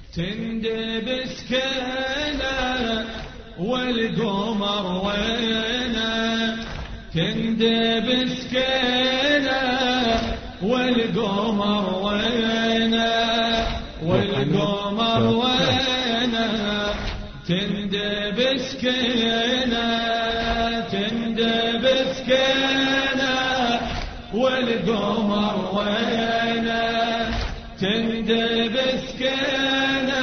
تندب سكينة والقمر وينه تندب سكينة والقمر وينه والقمر وينه تندب سكينة تندب سكينة والقمر وينه تندب سكينة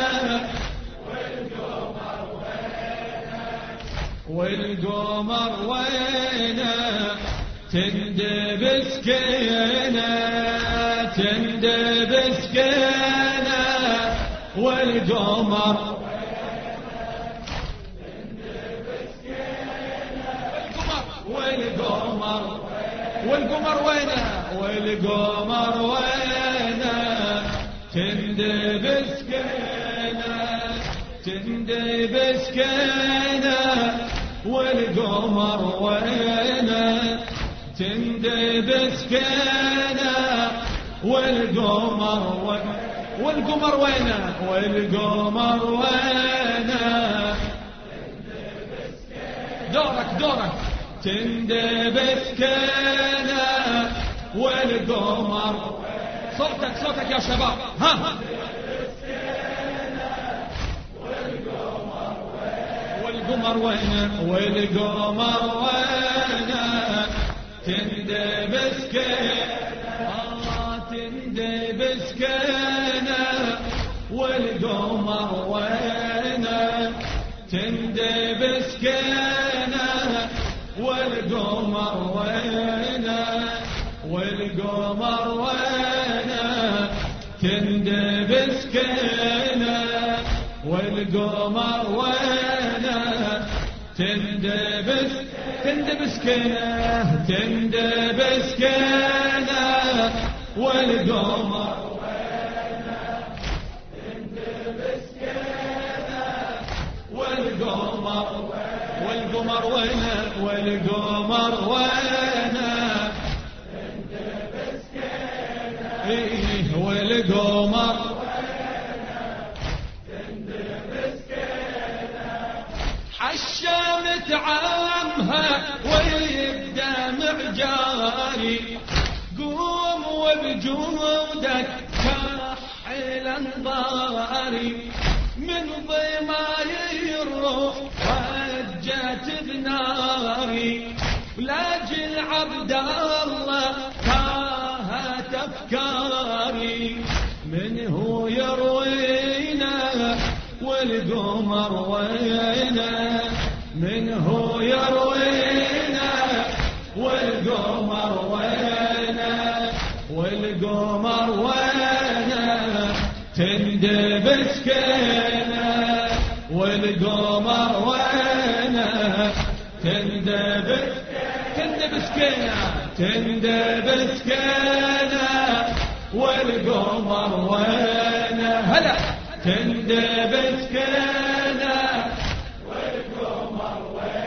والقمر وينه تندب سكينة تندب سكينة والقمر والقمر وينه والقمر وينه تندب سكينة تندب سكينة والقمر وينه تندب سكينة والقمر والقمر وينه والقمر وينه دورك تندب سكينة والقمر صوتك يا شباب ها والقمر وينه والقمر وينه تندب سكينة تندب سكينة والقمر وينه تندب سكينة والقمر وينه والقمر وينه تندب سكينة والقمر وينه تندب سكينة تندب سكينة والقمر وينه تندب سكينة والقمر وينه والقمر وينه تندب سكينة والقمر حشمت عامها والدمع جاري قوم وبجودك كحل انظاري من ضماي الروح وجت بناري ولاجل عبد الله تاهت افكاري من هو يروينا والقمر وينه من هو يروينا والقمر وينه والقمر وينه تندب سكينة والقمر وينه تندب سكينة تندب سكينة والقمر وينه هلا تندب سكينة والقمر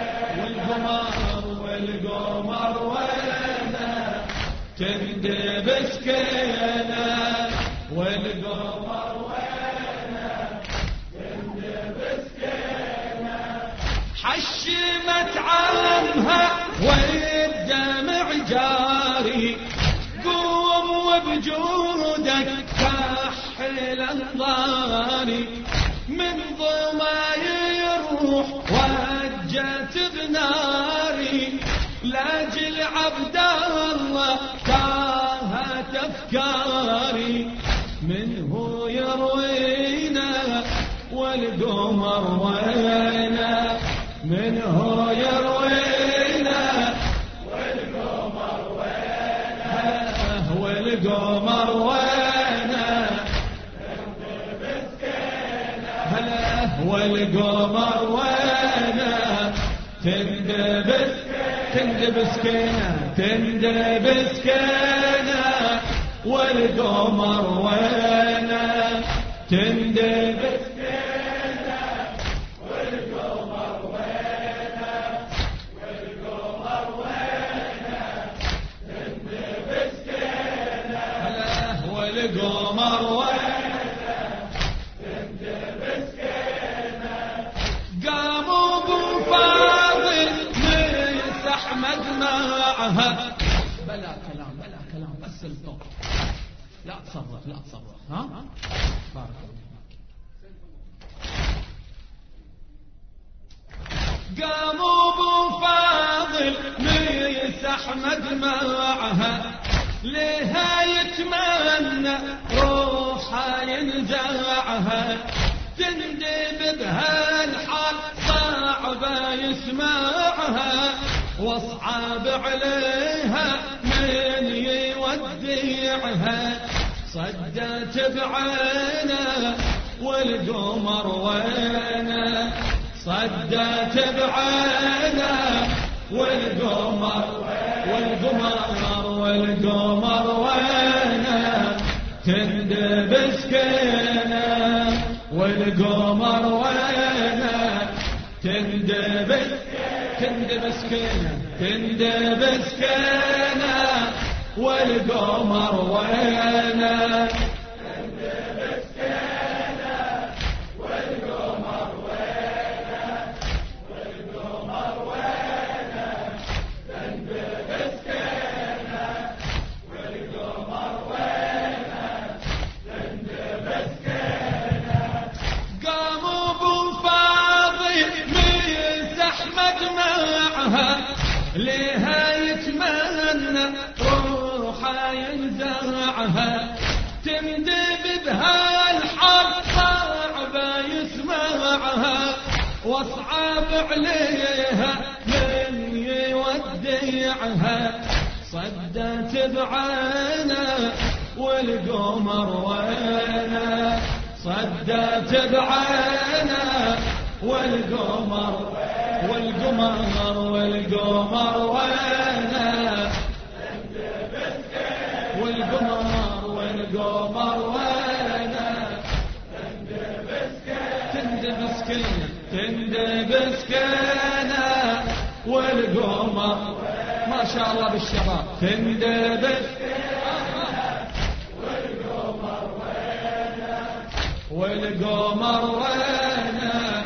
وينه تندب سكينة والقمر وينه تندب سكينة حشمت عامها والدمع جاري قوم وبجودك كحل انظاري من ضماي الروح وجت بناري لاجل عبد الله تاهت افكاري منه يروينا والقمر وينه منه يروينا والقمر وينه والقمر وينه والقمر وينه تندب سكينة تندب سكينة والقمر وينه تندب سكينة والقمر وينه تندب سكينة والقمر وينه السلطان. لا تصرف لا تصرف. ها بارك الله. قاموا ابو فاضل ميس احمد معها لها يتمنى روحها ينزعها تندب بهالحال صعبة يسمعها واصعب عليها من يوديعها صدت بعينه والقمر وينه صدت بعينه والقمر وينه تندب سكينه والقمر وينه تندب سكينه والقمر وينه لها يتمنى روحها ينزعها تندب بهالحرب صعبة يسمعها واصعب عليها من يوديعها صدت بعينه والقمر وينه صدت بعينه والقمر وينه تندب سكينه والقمر ما شاء الله بالشباب تندب والقمر وينه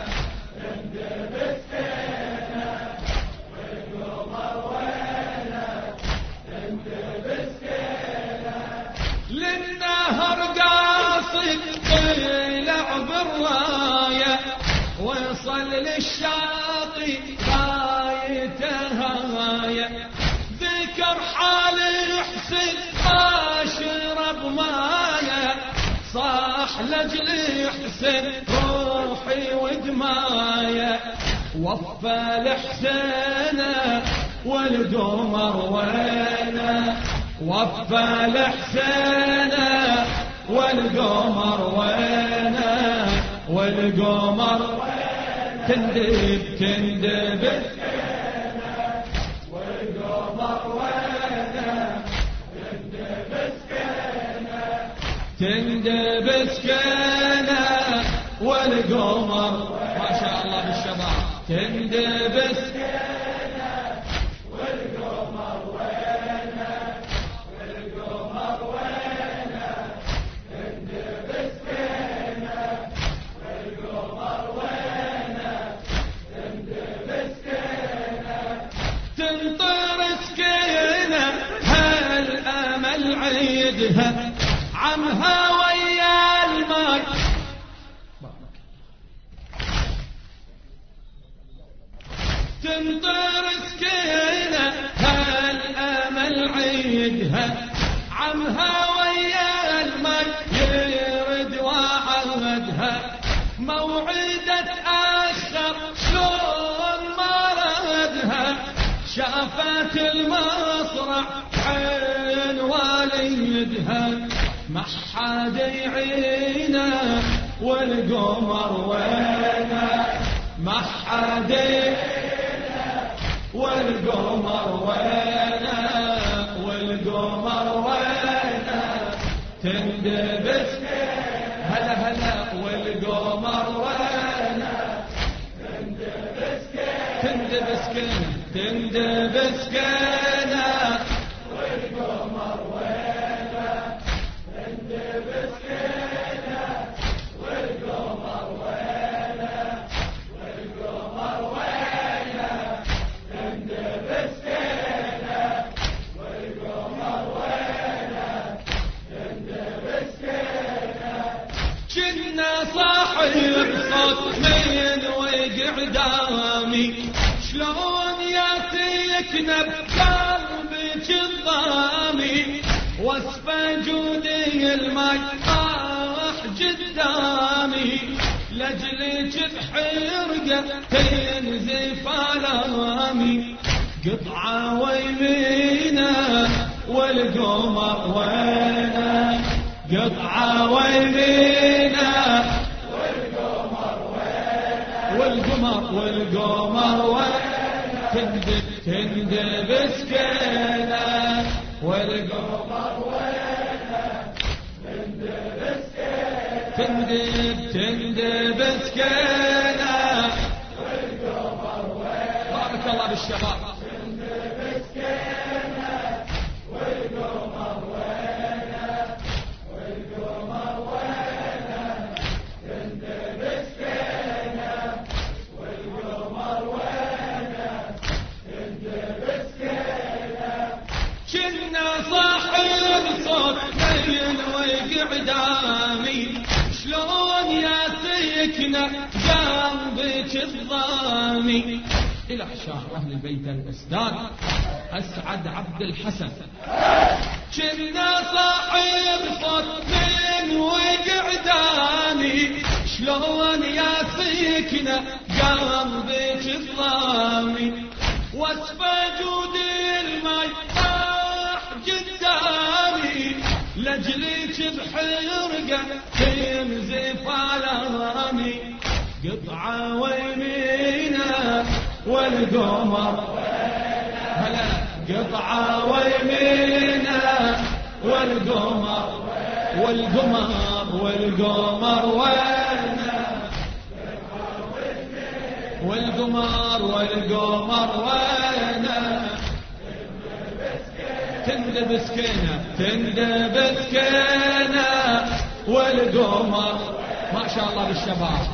للنهر قاصد طلع بالرايه وصل للشاطئ غايته هايه ذكر حال حسن ما شرب مايه صاح لجل حسن روحي ودمايه وفى لحسينه والقمر وينه وفى لحسينه والقمر وينه تندب والقمر وينه تندب سكينه والقمر ما شاء الله بالشباب تندب سكينه والقمر وينه تندب سكينه والقمر وينه تندب سكينه تنطر سكينه هالامل عيدها عمها ويا الماي تنطر سكينه هالامل عيدها عمها ويا الماي يرد وعودها موعدة أشهر شلون ما ردها شافت المصرع عين والدها ما حد يعينه والقمر وينه ما حد يعينه والقمر وينه تندب هلا هلا والقمر وينه تندب سكينه والقمر وينه تندب سكينه والقمر وينه تندب سكينه والقمر وينه كنا صاحب صوت من وقعدامي شلون ياتيكنا بقلبك الضامي وصف جودي الماي طاح قدامي لجلك بحرقة تنزف الامي قطعة ويمينه والقمر وينه قطعة ويمينه والقمر وينه تندب سكينه والقمر وينه تندب سكينه والقمر وينه بارك الله بالشباب قدامي شلون ياتيكنا جنبك الضامي إلى حشار أهل البيت الأستاذ أسعد عبد الحسن كنا صاحب صوت من وقعداني شلون ياتيكنا جنبك الضامي وصف جودي الماي طاح قدامي لجليك بحرقة تنزف الامي قطعة ويمينه والقمر هلا قطعة ويمينه والقمر والقمر وينه تندب سكينة والقمر ما شاء الله بالشباب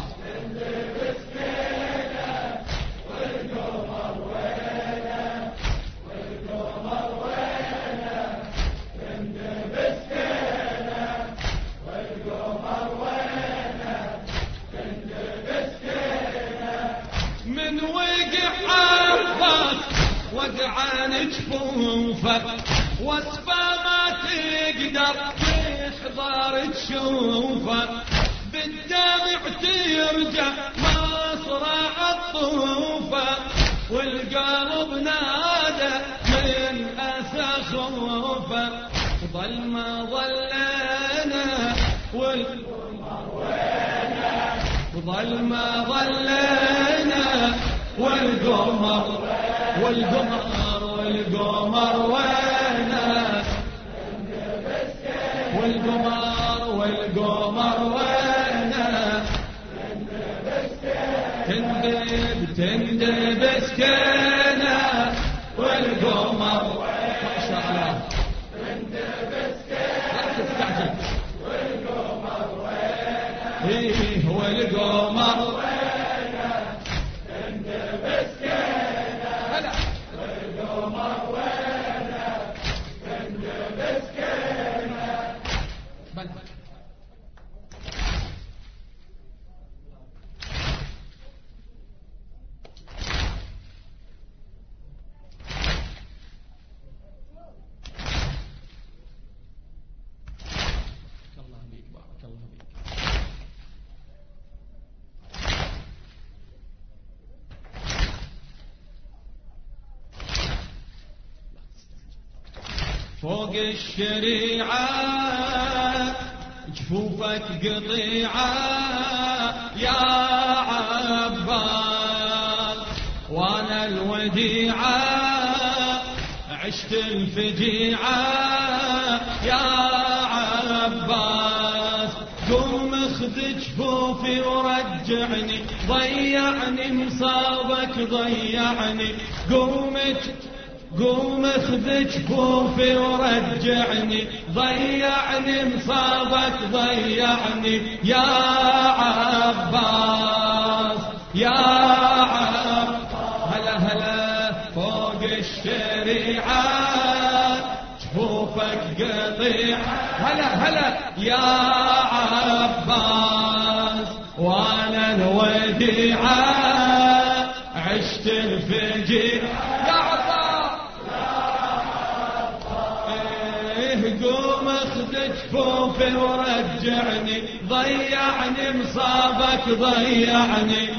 من وقع عباس وقعان جفوفه وصفه ما تقدر تحضر تشوفه بالدمع ترجع مصرع الطوفه والقلب نادى من اسى خوفه ظل ما ظلنا ظل ما ظلنا والقمر وينه والقمر وينه تندب سكينه والقمر ما شاء الله لا تستعجل والقمر وينه والقمر فوق الشريعة جفوفك قطيعة يا عباس وانا الوديعة عشت الفجيعة يا عباس قوم اخذ جفوفي ورجعني ضيعني مصابك ضيعني قوم اخذ جفوفي ورجعني ضيعني مصابك ضيعني يا عباس يا عباس هلا فوق الشريعة جفوفك قطيعة هلا يا عباس الوديعة عشت الفجيعة يا عطا قوم اخذ جفوفي ورجعني ضيعني مصابك ضيعني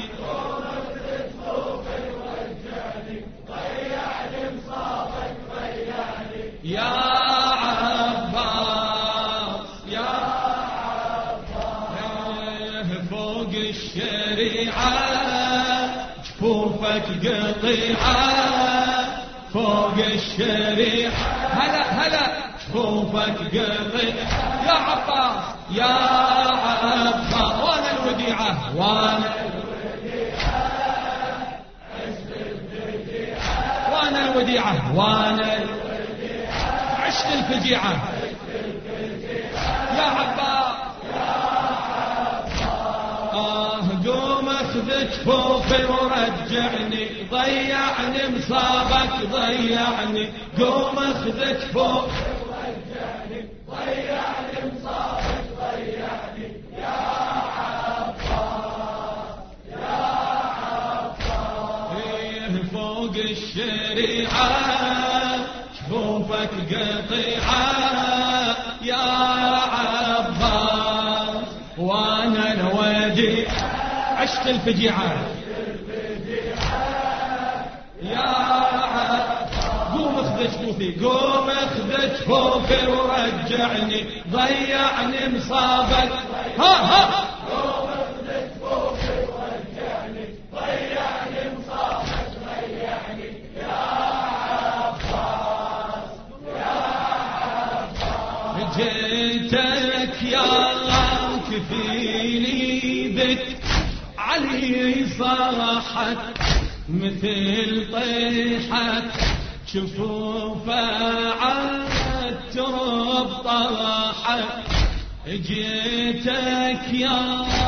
يا عباس يا عباس فوق الشريعة جفوفك قطيعة فوق الشريعة هلا جفوفك قطيعة يا عباس يا عباس وانا الوديعة وانا الوديعة وانا عشت الفجيعة يا عباس قوم اخذ جفوفي ورجعني ضيعني مصابك ضيعني قوم اخذ جفوفي ورجعني ضيعني مصابك ضيعني يا عباس يا عباس فوق الشريعة جفوفك قطيعة يا عباس وانا الوديعة عشت الفجيعة يا عباس قوم اخذ جفوفي قوم اخذ جفوفي ورجعني ضيعني مصابك ها قوم اخذ جفوفي ورجعني ضيعني مصابك ضيعني يا جيتك يا كفيلي بك علي صاحت مثل طيحت شفوفه عالترب طاحت جيتك يا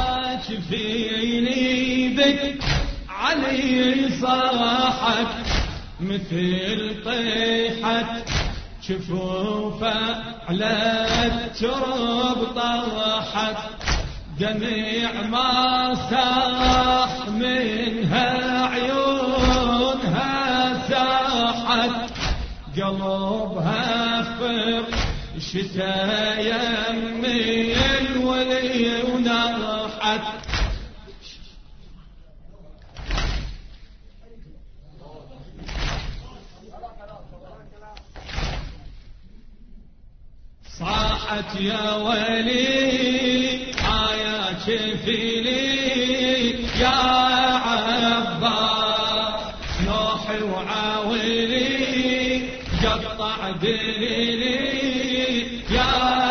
كفيلي بك علي صاحت مثل طيحت شفوفه على الترب طاحت دمع ما ساح منها عيونها ساحت قلبها فرشتا يمي الولي وناحت صاحت يا ولي يا كفيلي يا عباس نوحي وعاولي قطع دليلي يا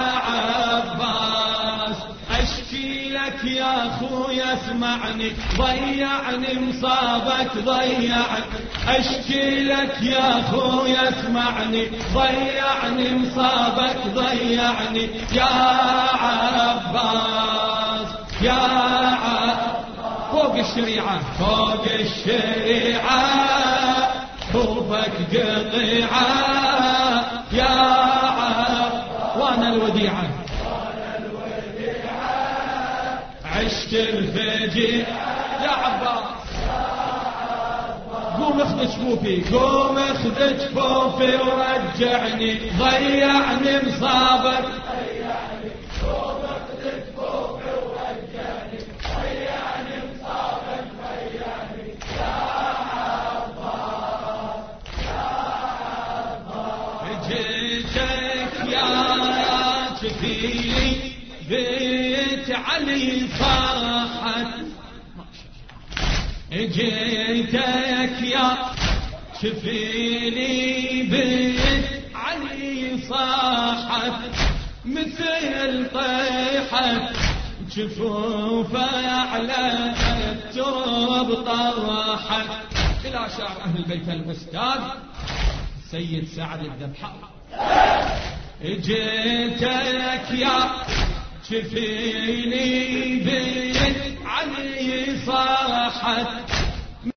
عباس اشكي لك يا خويا اسمعني ضيعني مصابك ضيعني اشكي لك يا خويا اسمعني ضيعني مصابك ضيعني يا عباس يا عباس فوق الشريعة فوق الشريعة خوفك قطيعة يا عباس وانا الوديعة عشت الفجيعة يا عباس قوم اخذ جفوفي قوم اخذ جفوفي ورجعني ضيعني مصابك ضيعني قوم اخذ جفوفي ورجعني ضيعني مصابك ضيعني يا عباس يا عباس جيتك يا كفيلي بيت علي صاحت جيتك يا كفيلي بيت علي صاحت مثل طيحت جفوفه على التراب طاحت إلى شعر أهل البيت الأستاذ سيد سعد الذبحان جيتك يا كفيلي بيت علي صاحت